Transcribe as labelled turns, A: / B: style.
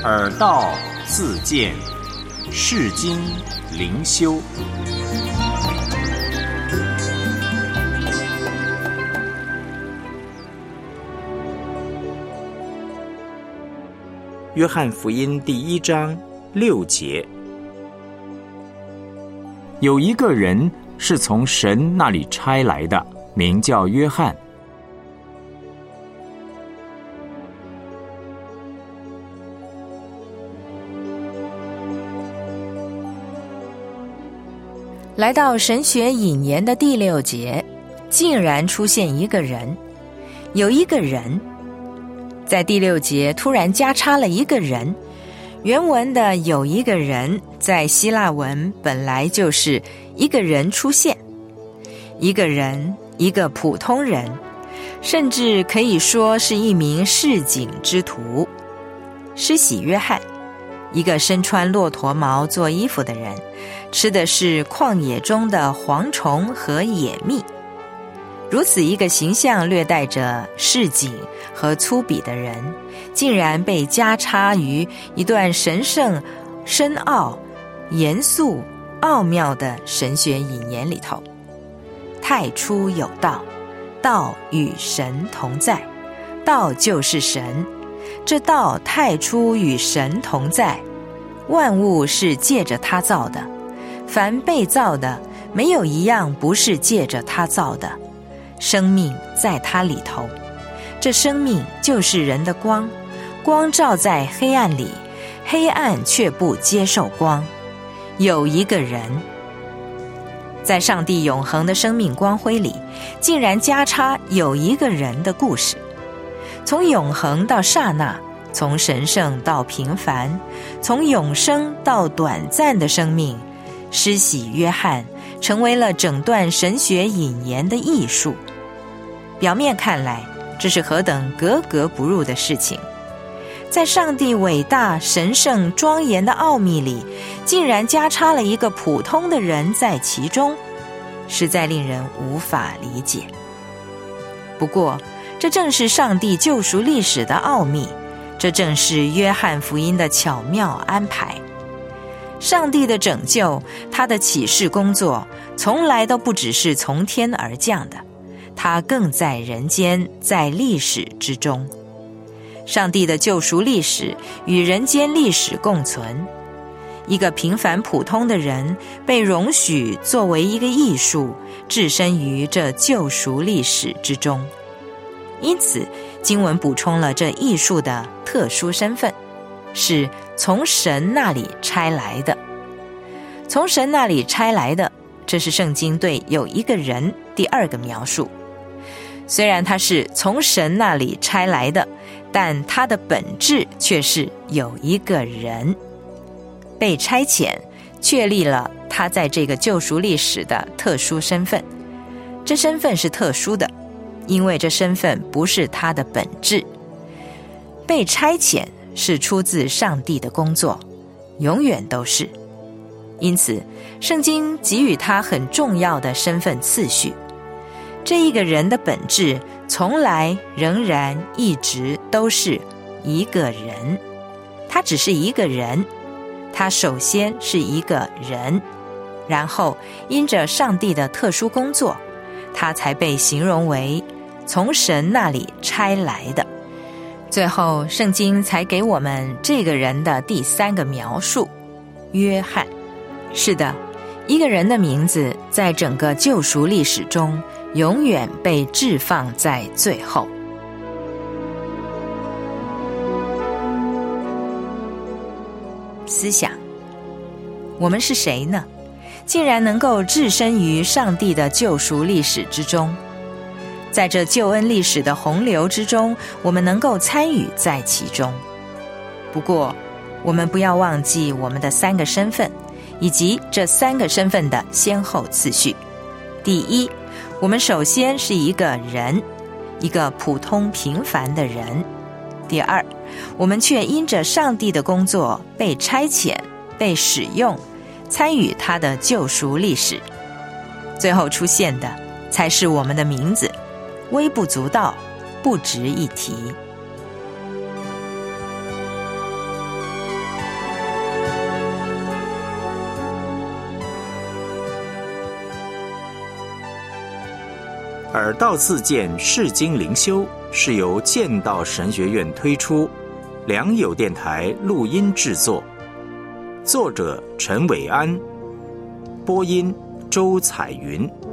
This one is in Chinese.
A: 耳道自见，世经灵修。约翰福音第1章6节，有一个人是从神那里差来的，名叫约翰。
B: 来到神学引言的第6节，竟然出现一个人，有一个人。在第6节突然加插了一个人，原文的有一个人在希腊文本来就是一个人出现，一个人，一个普通人，甚至可以说是一名市井之徒。施洗约翰，一个身穿骆驼毛做衣服的人，吃的是旷野中的蝗虫和野蜜。如此一个形象略带着市井和粗鄙的人，竟然被加插于一段神圣、深奥、严肃、奥妙的神学引言里头。太初有道，道与神同在，道就是神，这道太初与神同在，万物是借着他造的，凡被造的，没有一样不是借着他造的。生命在他里头，这生命就是人的光，光照在黑暗里，黑暗却不接受光。有一个人，在上帝永恒的生命光辉里，竟然加插有一个人的故事。从永恒到刹那，从神圣到平凡，从永生到短暂的生命，施洗约翰成为了整段神学引言的艺术。表面看来，这是何等格格不入的事情。在上帝伟大、神圣、庄严的奥秘里，竟然加插了一个普通的人在其中，实在令人无法理解。不过，这正是上帝救赎历史的奥秘，这正是约翰福音的巧妙安排。上帝的拯救，他的启示工作，从来都不只是从天而降的，他更在人间，在历史之中。上帝的救赎历史与人间历史共存，一个平凡普通的人被容许作为一个艺术，置身于这救赎历史之中。因此，经文补充了这艺术的特殊身份，是从神那里差来的。从神那里差来的，这是圣经对有一个人第2个描述。虽然他是从神那里差来的，但他的本质却是有一个人被差遣，确立了他在这个救赎历史的特殊身份。这身份是特殊的，因为这身份不是他的本质。被差遣是出自上帝的工作，永远都是。因此，圣经给予他很重要的身份次序。这一个人的本质从来仍然一直都是一个人，他只是一个人，他首先是一个人，然后因着上帝的特殊工作，他才被形容为从神那里差来的。最后，圣经才给我们这个人的第3个描述，约翰。是的，一个人的名字在整个救赎历史中永远被置放在最后。思想，我们是谁呢？竟然能够置身于上帝的救赎历史之中。在这救恩历史的洪流之中，我们能够参与在其中。不过，我们不要忘记我们的3个身份，以及这3个身份的先后次序。第一，我们首先是一个人，一个普通平凡的人。第二，我们却因着上帝的工作被差遣，被使用，参与他的救赎历史。最后出现的才是我们的名字，微不足道，不值一提。
A: 耳道自荐释经灵修是由剑道神学院推出，良友电台录音制作，作者陈伟安，播音周彩云。